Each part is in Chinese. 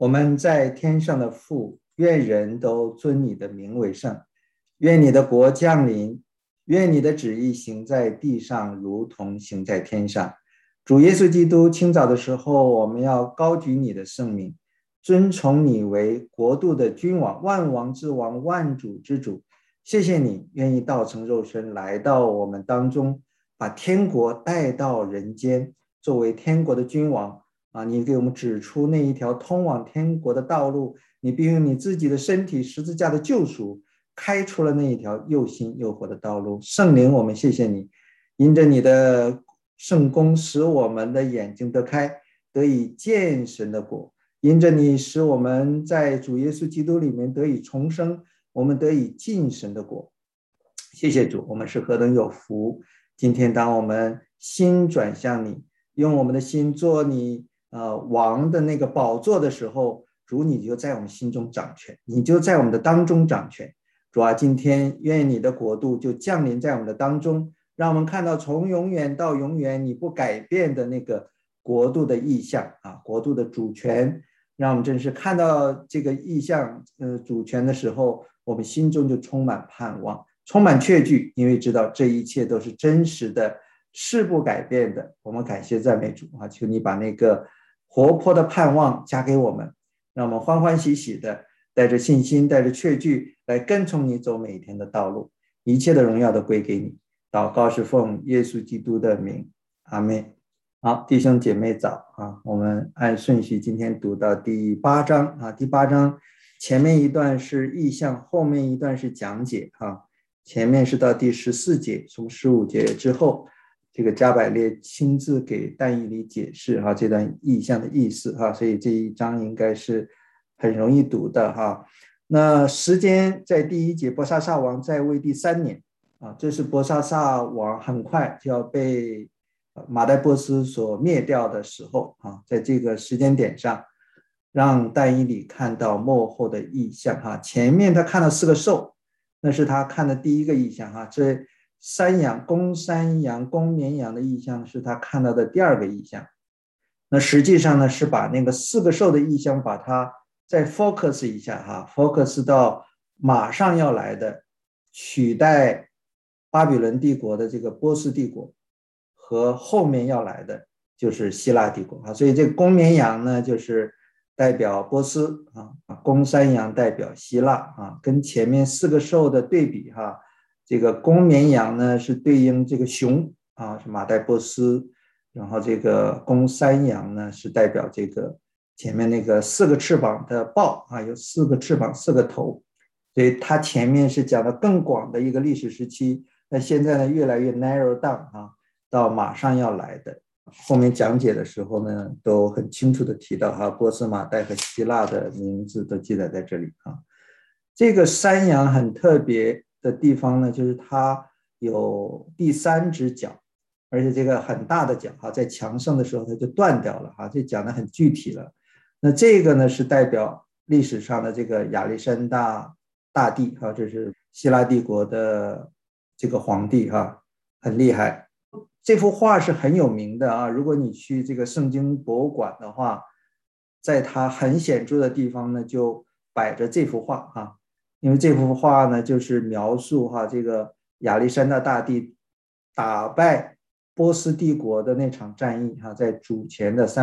我们在天上的父，愿人都尊你的名为圣。愿你的国降临，愿你的旨意行在地上，如同行在天上。主耶稣基督，清早的时候，我们要高举你的圣名，尊崇你为国度的君王，万王之王，万主之主。谢谢你愿意道成肉身来到我们当中，把天国带到人间，作为天国的君王你给我们指出那一条通往天国的道路，你并用你自己的身体十字架的救赎开出了那一条又新又活的道路。圣灵，我们谢谢你，因着你的圣功使我们的眼睛得开，得以见神的国，因着你使我们在主耶稣基督里面得以重生，我们得以进神的国。谢谢主，我们是何等有福。今天当我们心转向你，用我们的心做你王的那个宝座的时候，主你就在我们心中掌权，你就在我们的当中掌权。主啊，今天愿你的国度就降临在我们的当中，让我们看到从永远到永远你不改变的那个国度的意象国度的主权。让我们真是看到这个意象主权的时候，我们心中就充满盼望，充满确据，因为知道这一切都是真实的，是不改变的。我们感谢赞美主求你把那个活泼的盼望加给我们，让我们欢欢喜喜的带着信心，带着确据来跟从你走每一天的道路。一切的荣耀都归给你。祷告是奉耶稣基督的名，阿们。好，弟兄姐妹早我们按顺序今天读到第8章第8章前面一段是意象，后面一段是讲解前面是到第14节，从15节之后，这个加百列亲自给但以理解释这段意象的意思所以这一章应该是很容易读的那时间在第1节，伯沙撒王在位第3年这是伯沙撒王很快就要被马代波斯所灭掉的时候在这个时间点上，让但以理看到末后的意象前面他看到4个兽，那是他看的第一个意象这山羊、公山羊、公绵羊的意象是他看到的第2个意象。那实际上呢，是把那个4个兽的意象把它再 focus 一下focus 到马上要来的取代巴比伦帝国的这个波斯帝国，和后面要来的就是希腊帝国所以这个公绵羊呢就是代表波斯公山羊代表希腊跟前面4个兽的对比这个公绵羊呢是对应这个熊是马代波斯，然后这个公山羊呢是代表这个前面那个4个翅膀的豹有4个翅膀4个头，所以它前面是讲的更广的一个历史时期，那现在呢越来越 narrow down到马上要来的。后面讲解的时候呢都很清楚的提到波斯、马代和希腊的名字都记载在这里这个山羊很特别的地方呢，就是它有第3只脚，而且这个很大的脚在强盛的时候它就断掉了这讲的很具体了。那这个呢是代表历史上的这个亚历山大大帝这是希腊帝国的这个皇帝很厉害。这幅画是很有名的如果你去这个圣经博物馆的话，在它很显著的地方呢就摆着这幅画因为这幅画呢就是描述这个亚历山大大帝打败波斯帝国的那场战役在主前的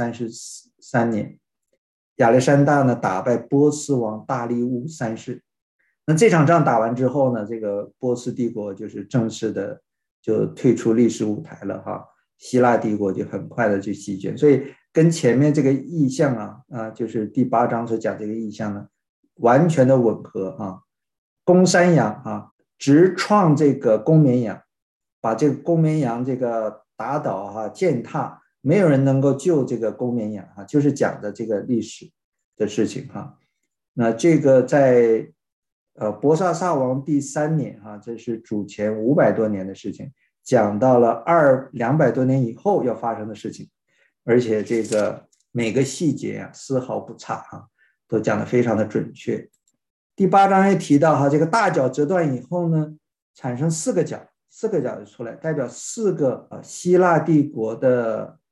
333年，亚历山大呢打败波斯王大利乌3世。那这场仗打完之后呢，这个波斯帝国就是正式的就退出历史舞台了希腊帝国就很快的去席卷。所以跟前面这个意象就是第8章所讲这个意象呢完全的吻合公山羊直创这个公绵羊，把这个公绵羊这个打倒践踏，没有人能够救这个公绵羊就是讲的这个历史的事情那这个在伯沙撒王第3年这是主前500多年的事情，讲到了200多年以后要发生的事情，而且这个每个细节丝毫不差都讲得非常的准确。第8章也提到这个大角折断以后呢，产生4个角就出来，代表4个希腊帝国的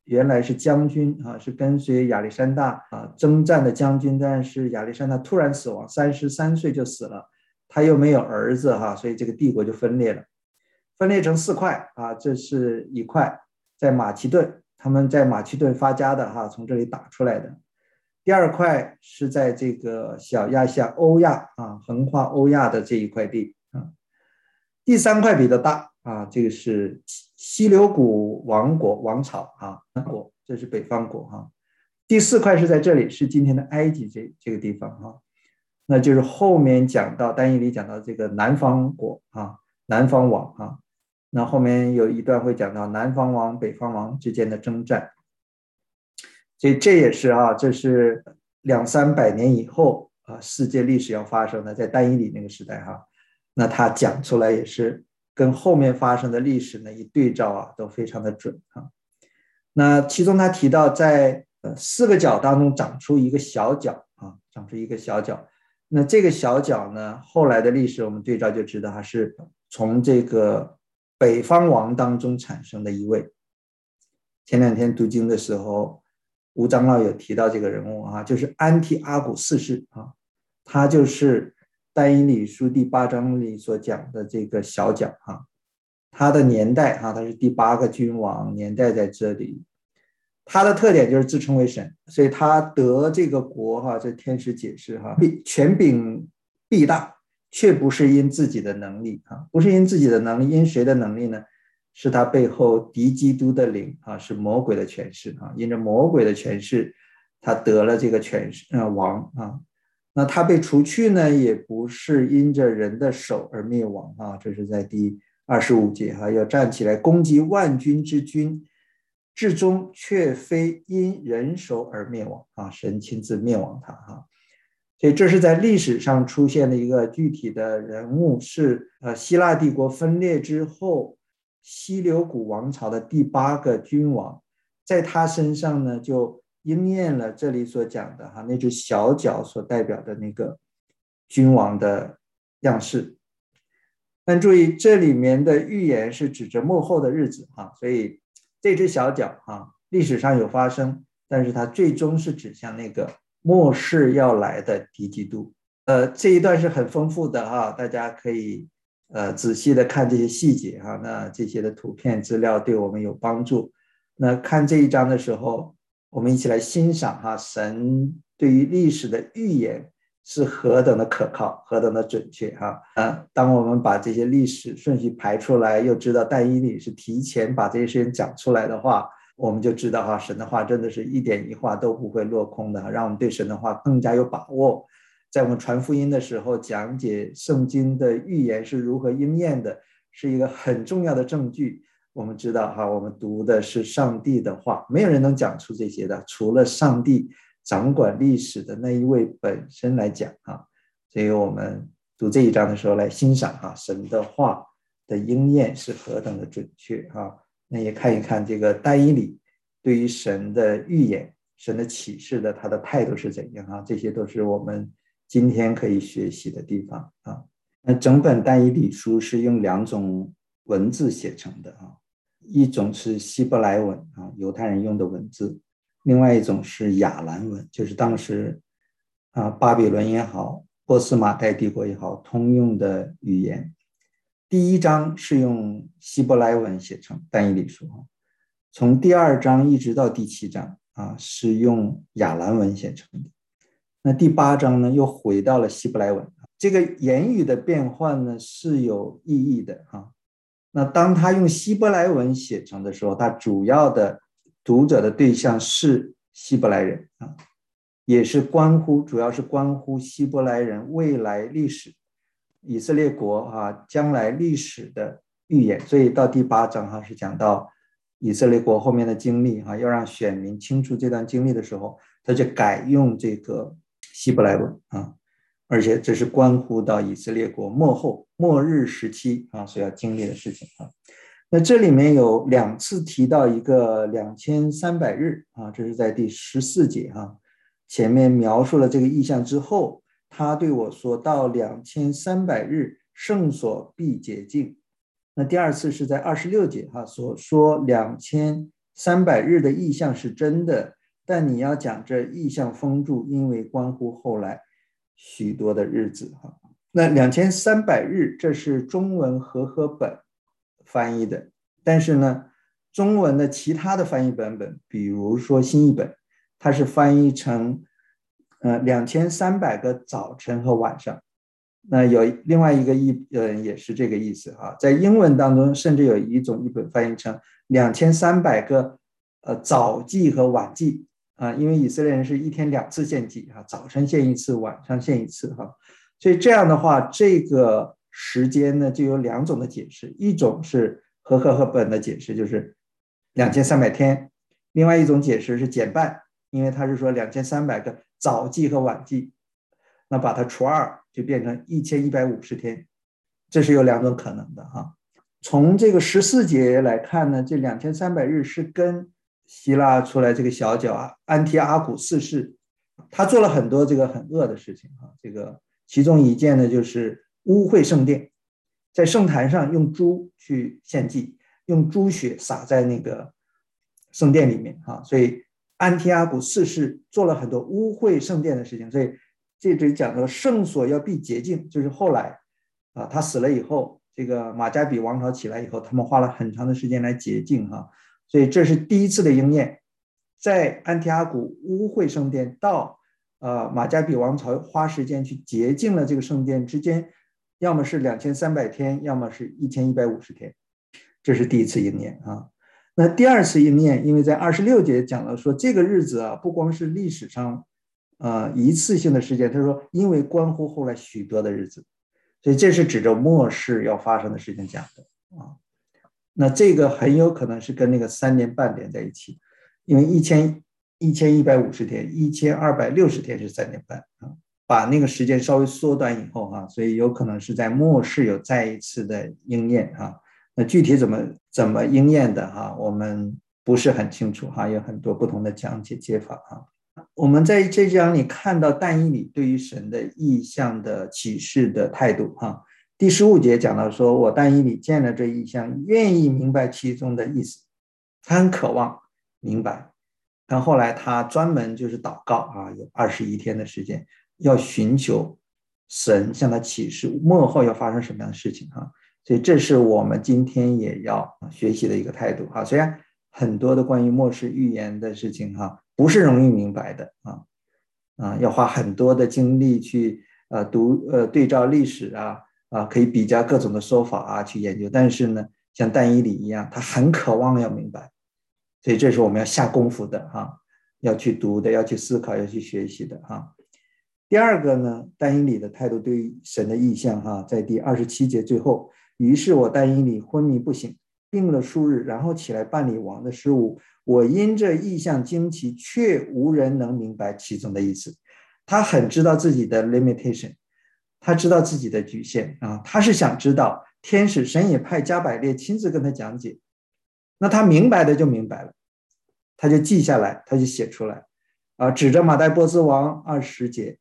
原来是将军啊，是跟随亚历山大啊征战的将军，但是亚历山大突然死亡，33岁就死了，他又没有儿子哈，所以这个帝国就分裂了，分裂成4块啊，这是一块在马其顿，他们在马其顿发家的哈，从这里打出来的。第2块是在这个小亚细亚欧亚啊，横跨欧亚的这一块地啊。第3块比较大啊，这个是西流古王朝啊，这是北方国哈。第4块是在这里，是今天的埃及这个地方哈，那就是后面讲到但以理讲到这个南方国啊，南方王啊，那后面有一段会讲到南方王、北方王之间的征战，所以这也是啊，这是200-300年以后啊，世界历史要发生的，在但以理那个时代哈，那他讲出来也是跟后面发生的历史呢一对照啊，都非常的准啊。那其中他提到在4个角当中长出一个小角啊，长出一个小角。那这个小角呢，后来的历史我们对照就知道，它是从这个北方王当中产生的一位。前2天读经的时候，吴长老有提到这个人物啊，就是安提阿古四世啊，他就是但以理书第8章里所讲的这个小角啊。他的年代他是第8个君王，年代在这里。他的特点就是自称为神，所以他得这个国这天使解释权柄必大，却不是因自己的能力不是因自己的能力，因谁的能力呢？是他背后敌基督的灵是魔鬼的权势因着魔鬼的权势，他得了这个权势王那他被除去呢，也不是因着人的手而灭亡这是在第25节要站起来攻击万军之君，至终却非因人手而灭亡神亲自灭亡他所以这是在历史上出现的一个具体的人物，是希腊帝国分裂之后西流古王朝的第8个君王，在他身上呢就应验了这里所讲的那只小角所代表的那个君王的样式。但注意这里面的预言是指着末后的日子所以这只小角历史上有发生，但是它最终是指向那个末世要来的敌基督。这一段是很丰富的大家可以仔细的看这些细节那这些的图片资料对我们有帮助。那看这一章的时候，我们一起来欣赏神对于历史的预言是何等的可靠，何等的准确当我们把这些历史顺序排出来，又知道但以理是提前把这些事情讲出来的话，我们就知道神的话真的是一点一画都不会落空的，让我们对神的话更加有把握。在我们传福音的时候，讲解圣经的预言是如何应验的，是一个很重要的证据。我们知道我们读的是上帝的话，没有人能讲出这些的，除了上帝掌管历史的那一位本身来讲所以我们读这一章的时候来欣赏神的话的应验是何等的准确那也看一看这个但以理对于神的预言、神的启示的他的态度是怎样这些都是我们今天可以学习的地方那整本但以理书是用2种文字写成的一种是希伯来文犹太人用的文字，另外一种是亚兰文，就是当时巴比伦也好，波斯马代帝国也好通用的语言。第1章是用希伯来文写成但以理书从第2章一直到第7章是用亚兰文写成的。那第8章呢又回到了希伯来文。这个言语的变换呢是有意义的那当他用希伯来文写成的时候，他主要的读者的对象是希伯来人也是主要是关乎希伯来人未来历史，以色列国将来历史的预言。所以到第8章是讲到以色列国后面的经历要让选民清楚这段经历的时候，他就改用这个希伯来文而且这是关乎到以色列国末日时期所要经历的事情那这里面有2次提到一个2300日这是在第14节前面描述了这个意象之后，他对我说到2300日圣所必洁净。那第2次是在26节所说 300日的意象是真的，但你要讲这意象封住，因为关乎后来许多的日子。那2300日，这是中文和合本翻译的，但是呢，中文的其他的翻译版本，比如说新译本，它是翻译成2300个早晨和晚上。那有另外一个也是这个意思哈，在英文当中，甚至有一种译本翻译成2300个早祭和晚祭啊，因为以色列人是一天2次献祭啊，早晨献一次，晚上献一次哈，所以这样的话，这个时间呢就有2种的解释，一种是和合本的解释，就是2300天，另外一种解释是减半，因为他是说2300个早祭和晚祭，那把它除2就变成1150天，这是有2种可能的哈。从这个14节来看呢，这2300日是跟希腊出来这个小角安提阿古四世，他做了很多这个很恶的事情哈。这个其中一件呢就是污秽圣殿，在圣坛上用猪去献祭，用猪血洒在那个圣殿里面哈，所以安提阿古四世做了很多污秽圣殿的事情，所以这里讲到圣所要必洁净，就是后来他死了以后，这个马加比王朝起来以后，他们花了很长的时间来洁净哈，所以这是第一次的应验。在安提阿古污秽圣殿到马加比王朝花时间去洁净了这个圣殿之间，要么是2300天，要么是1150天，这是第一次应验啊。那第二次应验，因为在26节讲了说这个日子不光是历史上一次性的事件，他说因为关乎后来许多的日子，所以这是指着末世要发生的事情讲的啊。那这个很有可能是跟那个3年半连在一起，因为1150天，1260天是3年半啊，把那个时间稍微缩短以后所以有可能是在末世有再一次的应验啊。那具体怎么应验的我们不是很清楚有很多不同的讲解解法我们在这章里看到但以理对于神的意象的启示的态度第15节讲到说，我但以理见了这意象，愿意明白其中的意思，他很渴望明白。但后来他专门就是祷告有21天的时间，要寻求神向他启示末后要发生什么样的事情所以这是我们今天也要学习的一个态度虽然很多的关于末世预言的事情不是容易明白的要花很多的精力去对照历史可以比较各种的说法去研究，但是呢，像但以理一样，他很渴望要明白，所以这是我们要下功夫的要去读的，要去思考，要去学习的第二个呢，但以理的态度对于神的意象在第27节最后，于是我但以理昏迷不醒，病了数日，然后起来办理王的事务。我因这意象惊奇，却无人能明白其中的意思。他很知道自己的 limitation， 他知道自己的局限他是想知道天使神也派加百列亲自跟他讲解，那他明白的就明白了，他就记下来，他就写出来指着马代波斯王20节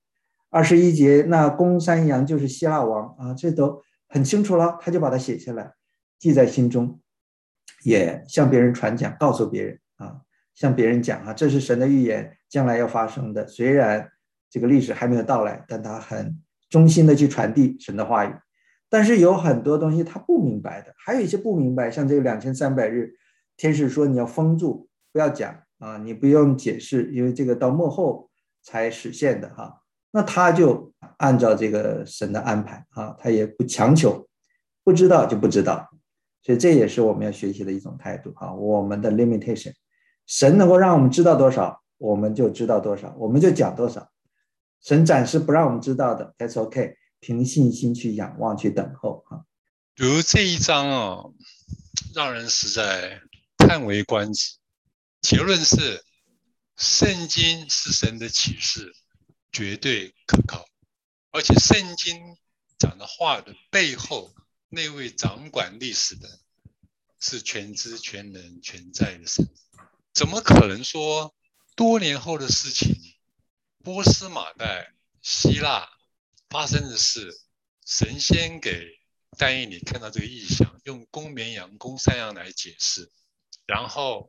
21节，那公山羊就是希腊王这都很清楚了，他就把它写下来，记在心中，也向别人传讲，告诉别人向别人讲这是神的预言，将来要发生的。虽然这个历史还没有到来，但他很衷心的去传递神的话语。但是有很多东西他不明白的，还有一些不明白，像这个2300日，天使说你要封住，不要讲你不用解释，因为这个到末后才实现的那他就按照这个神的安排他也不强求，不知道就不知道，所以这也是我们要学习的一种态度我们的 limitation， 神能够让我们知道多少，我们就知道多少，我们就讲多少。神暂时不让我们知道的 that's okay， 凭信心去仰望，去等候如这一章让人实在叹为观止。结论是，圣经是神的启示，绝对可靠，而且圣经讲的话的背后，那位掌管历史的是全知全能全在的神，怎么可能说多年后的事情，波斯马代希腊发生的事，神仙给但以理看到这个异象，用公绵羊公山羊来解释，然后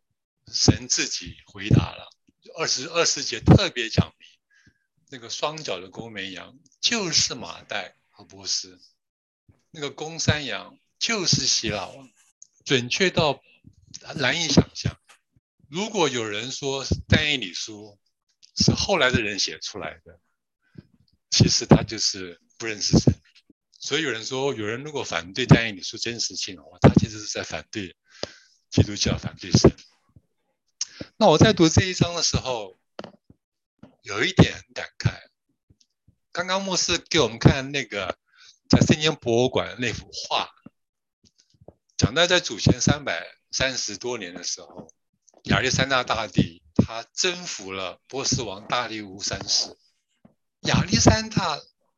神自己回答了。20节特别讲明，那个双脚的公绵羊就是马代和波斯，那个公山羊就是希腊王，准确到难以想象。如果有人说但以理书是后来的人写出来的，其实他就是不认识神。所以有人说，有人如果反对但以理书真实性的话，他其实是在反对基督教，反对神。那我在读这一章的时候，有一点很感慨。刚刚牧师给我们看那个在圣经博物馆那幅画，讲到在主前330多年的时候，亚历山大大帝他征服了波斯王大利乌三世。亚历山大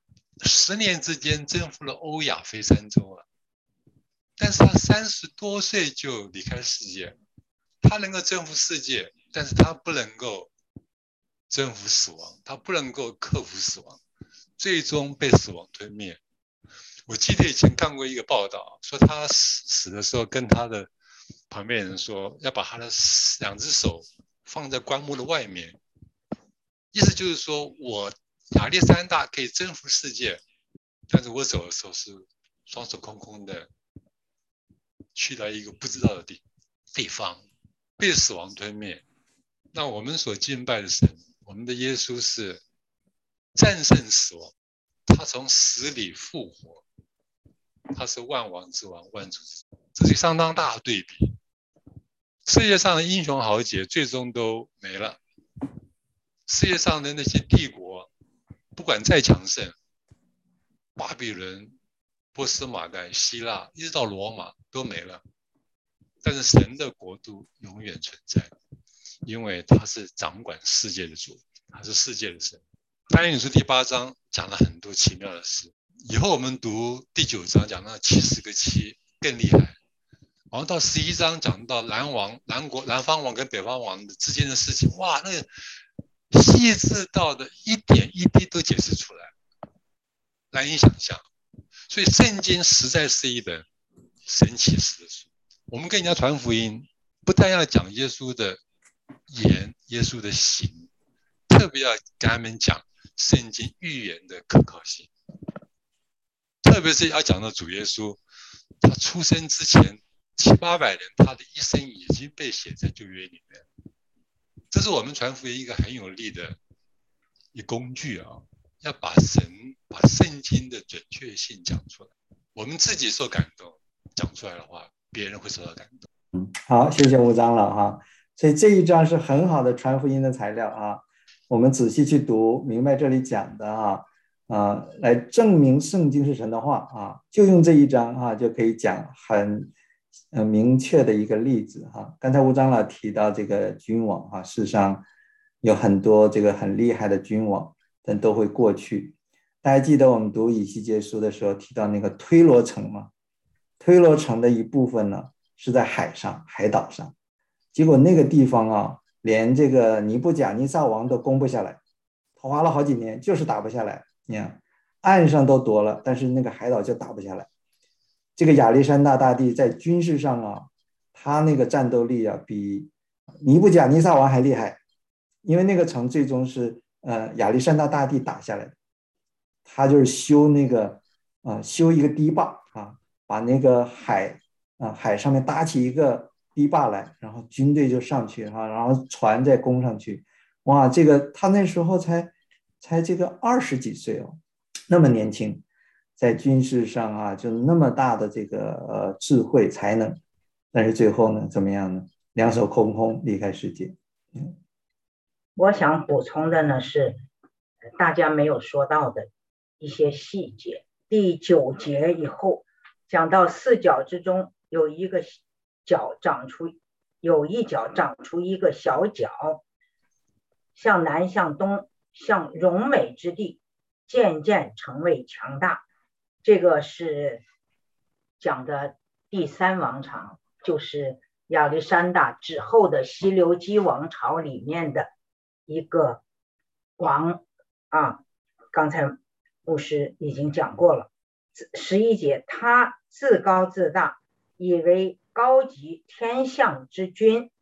10年之间征服了欧亚非三洲了，但是他30多岁就离开世界。他能够征服世界，但是他不能够征服死亡，他不能够克服死亡，最终被死亡吞灭。我记得以前看过一个报道，说他死的时候跟他的旁边人说，要把他的2只手放在棺木的外面，意思就是说，我亚历山大可以征服世界，但是我走的时候是双手空空的，去到一个不知道的地方，被死亡吞灭。那我们所敬拜的神，我们的耶稣是战胜死亡，他从死里复活，他是万王之王，万主之主，这是相当大的对比。世界上的英雄豪杰最终都没了，世界上的那些帝国不管再强盛，巴比伦、波斯马代、希腊一直到罗马都没了，但是神的国度永远存在，因为他是掌管世界的主，他是世界的神。但以理书第8章讲了很多奇妙的事，以后我们读第9章讲到70个7更厉害，然后到11章讲到南方王跟北方王之间的事情，哇，那个细致到的一点一滴都解释出来，难以想象。所以圣经实在是一本神奇事的书。我们跟人家传福音，不但要讲耶稣的言，耶稣的行，特别要跟他们讲圣经预言的可靠性，特别是要讲到主耶稣，他出生之前700-800年，他的一生已经被写在旧约里面。这是我们传福音一个很有力的一工具啊，要把圣经的准确性讲出来。我们自己受感动，讲出来的话，别人会受到感动。 好，谢谢吴长老哈。所以这一章是很好的传福音的材料啊。我们仔细去读，明白这里讲的来证明圣经是神的话啊，就用这一章就可以讲很明确的一个例子哈。刚才吴长老提到这个君王事实上有很多这个很厉害的君王，但都会过去。大家记得我们读以西结书的时候提到那个推罗城吗？推罗城的一部分呢是在海岛上，结果那个地方连这个尼布甲尼撒王都攻不下来，他花了好几年就是打不下来。你看岸上都夺了，但是那个海岛就打不下来。这个亚历山大大帝在军事上他那个战斗力比尼布甲尼撒王还厉害，因为那个城最终是亚历山大大帝打下来的。他就是修一个堤坝把那个海上面搭起一个堤坝来，然后军队就上去然后船再攻上去。哇，这个他那时候才这个20几岁那么年轻，在军事上就那么大的这个智慧才能，但是最后呢怎么样呢？两手空空离开世界。 我想补充的呢是大家没有说到的一些细节。第9节以后讲到4角之中有一角长出一个小角，向南向东向荣美之地渐渐成为强大。这个是讲的第3王朝，就是亚历山大之后的西流基王朝里面的一个王刚才牧师已经讲过了。11节，他自高自大，以为高级天象之君，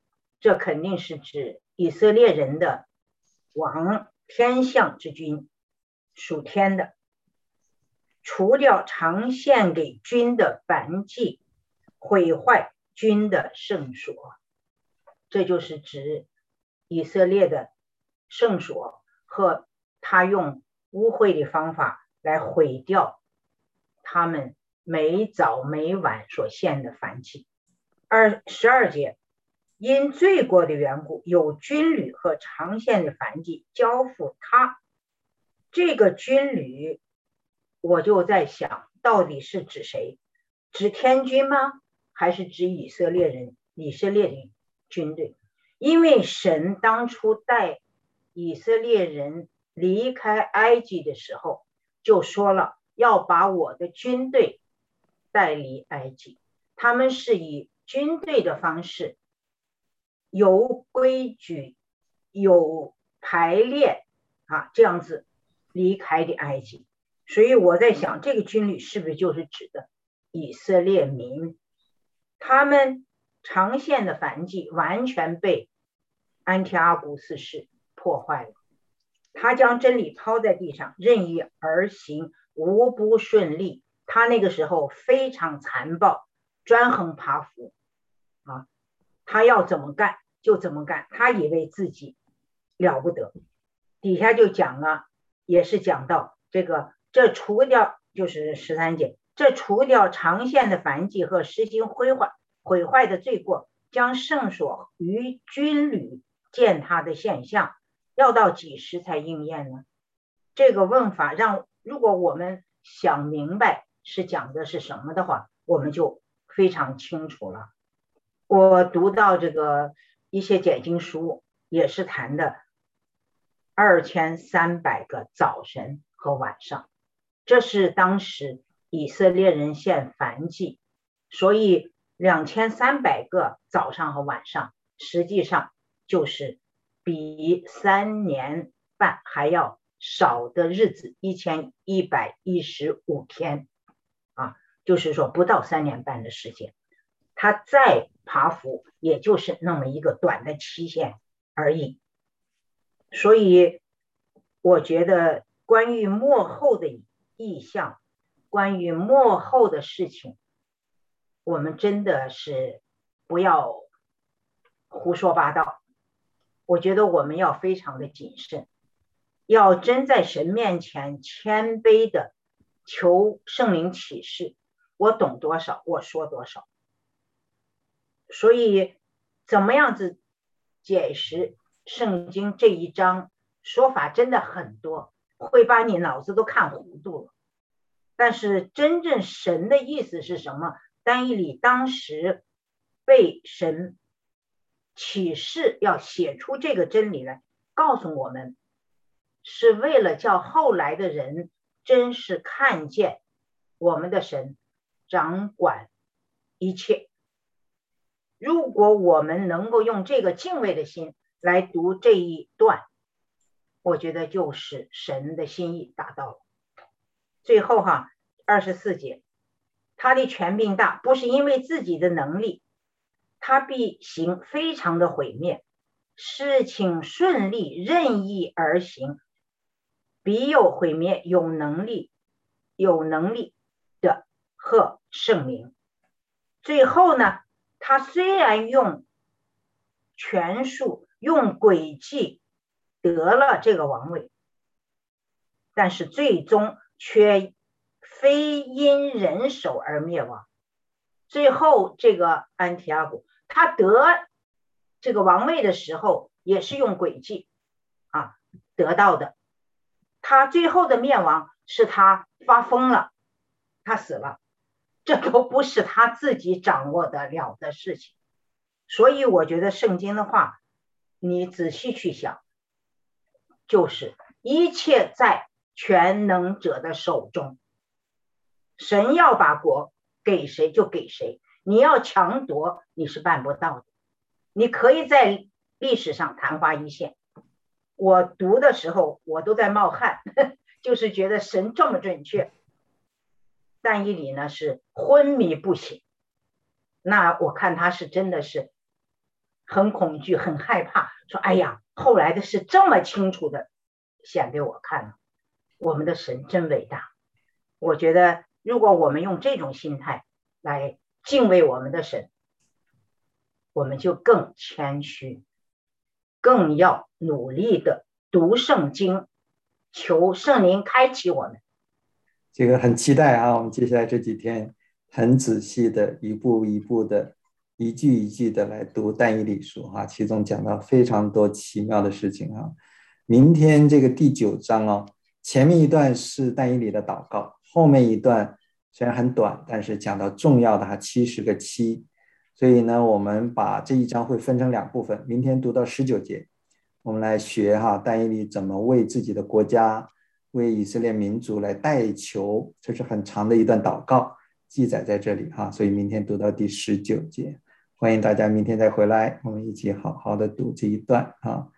这肯定是指以色列人的王，天象之君，属天的，除掉常献给君的燔祭，毁坏君的圣所。这就是指以色列的圣所和他用污秽的方法来毁掉他们每早每晚所献的燔祭。12节，因罪过的缘故，有军旅和常献的燔祭交付他。这个军旅我就在想，到底是指谁？指天军吗？还是指以色列人，以色列的军队？因为神当初带以色列人离开埃及的时候就说了，要把我的军队带离埃及。他们是以军队的方式，有规矩有排练这样子离开的埃及。所以我在想，这个军旅是不是就是指的以色列民？他们常献的燔祭完全被安提阿古四世破坏了，他将真理抛在地上，任意而行，无不顺利。他那个时候非常残暴，专横跋扈他要怎么干就怎么干，他以为自己了不得。底下就讲了，也是讲到这除掉，就是13节，这除掉常献的燔祭和实行毁坏的罪过，将圣所与军旅践踏的现象，要到几时才应验呢？这个问法如果我们想明白是讲的是什么的话，我们就非常清楚了。我读到一些解经书也是谈的2300个早晨和晚上，这是当时以色列人献燔祭，所以2300个早上和晚上，实际上就是比3年半还要少的日子，1115天就是说不到3年半的时间。他再爬伏也就是那么一个短的期限而已。所以我觉得关于末后的意象，关于末后的事情，我们真的是不要胡说八道。我觉得我们要非常的谨慎，要真在神面前谦卑的求圣灵启示，我懂多少我说多少。所以怎么样子解释圣经这一章，说法真的很多，会把你脑子都看糊涂了。但是真正神的意思是什么？但以理当时被神启示要写出这个真理来告诉我们，是为了叫后来的人真是看见我们的神掌管一切。如果我们能够用这个敬畏的心来读这一段，我觉得就是神的心意达到了。最后24节，他的权柄大，不是因为自己的能力，他必行非常的毁灭，事情顺利，任意而行，必有毁灭有能力的和圣灵。最后呢，他虽然用权术用诡计得了这个王位，但是最终却非因人手而灭亡。最后这个安提阿古他得这个王位的时候也是用诡计得到的，他最后的灭亡是他发疯了，他死了，这都不是他自己掌握得了的事情。所以我觉得圣经的话你仔细去想，就是一切在全能者的手中，神要把国给谁就给谁，你要强夺你是办不到的。你可以在历史上昙花一现，我读的时候我都在冒汗，就是觉得神这么准确。但以理呢是昏迷不醒，那我看他是真的是很恐惧，很害怕，说哎呀，后来的事这么清楚的显给我看了，我们的神真伟大。我觉得如果我们用这种心态来敬畏我们的神，我们就更谦虚，更要努力的读圣经，求圣灵开启我们。 这个很期待啊！我们接下来这几天很仔细的一步一步的一句一句的来读但以理书啊，其中讲到非常多奇妙的事情啊。明天这个第9章哦，前面一段是但以理的祷告，后面一段虽然很短，但是讲到重要的70个7，所以呢，我们把这一章会分成2部分，明天读到19节，我们来学但以理怎么为自己的国家，为以色列民族来代求，这是很长的一段祷告，记载在这里所以明天读到第19节，欢迎大家明天再回来，我们一起好好的读这一段